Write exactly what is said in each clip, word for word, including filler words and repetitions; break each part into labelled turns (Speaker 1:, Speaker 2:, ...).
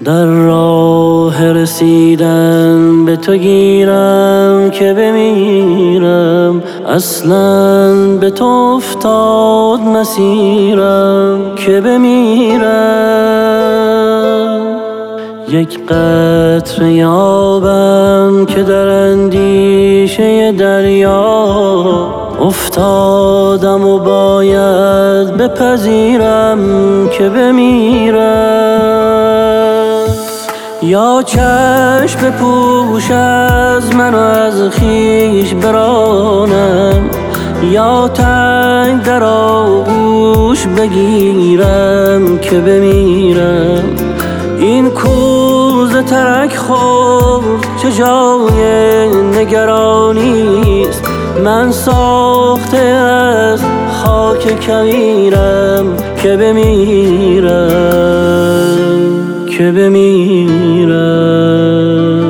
Speaker 1: در راه رسیدن به تو گیرم که بمیرم، اصلاً به تو افتاد مسیرم که بمیرم. یک قطره آبم که در اندیشه دریا افتادم و باید بپذیرم که بمیرم. یا چشم بپوش از من و از خویش برانم، یا تنگ در آغوش بگیرم که بمیرم. این کوزه ترک خورد چه جای نگرانیست، من ساخته از خاک کویرم که بمیرم که بمیرم.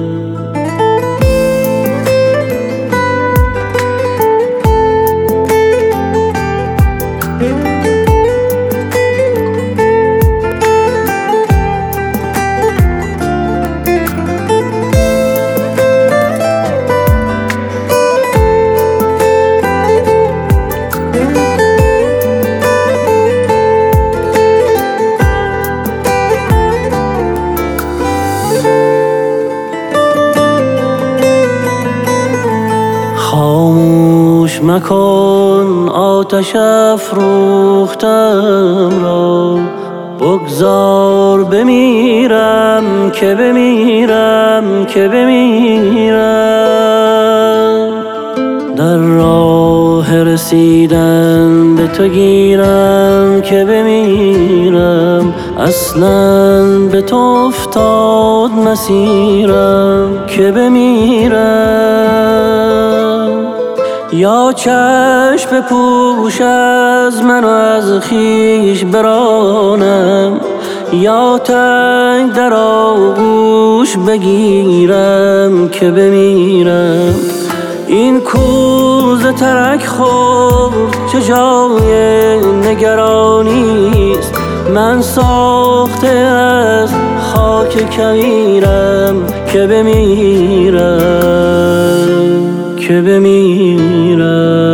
Speaker 1: خاموش مکن آتش افروختم را، بگذار بمیرم که بمیرم که بمیرم. در راه رسیدن به تو گیرم که بمیرم، اصلاً به تو افتاد مسیرم که بمیرم. یا چشم بپوش از من و از خویش برانم، یا تنگ در آغوش بگیرم که بمیرم. این کوزه ترک خورد چه جای نگرانیست، من ساخته از خاک کویرم که بمیرم که بمیرم.